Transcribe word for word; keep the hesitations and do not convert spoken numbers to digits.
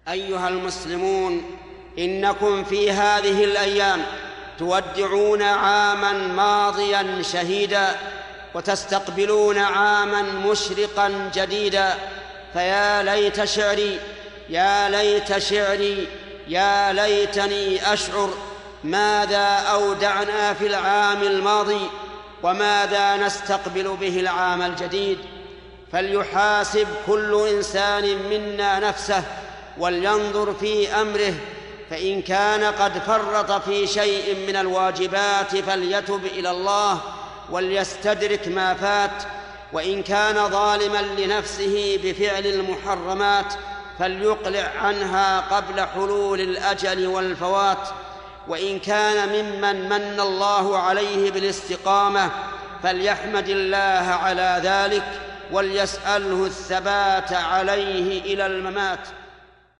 أيها المسلمون، إنكم في هذه الأيام تودعون عاماً ماضياً شهيداً وتستقبلون عاماً مشرقاً جديداً، فيا ليت شعري يا ليت شعري يا ليتني أشعر ماذا أودعنا في العام الماضي وماذا نستقبل به العام الجديد. فليحاسب كل إنسان منا نفسه ولينظر في أمره، فإن كان قد فرط في شيء من الواجبات فليتب إلى الله وليستدرك ما فات، وإن كان ظالماً لنفسه بفعل المحرمات فليقلع عنها قبل حلول الأجل والفوات، وإن كان ممن من الله عليه بالاستقامة فليحمد الله على ذلك وليسأله الثبات عليه إلى الممات.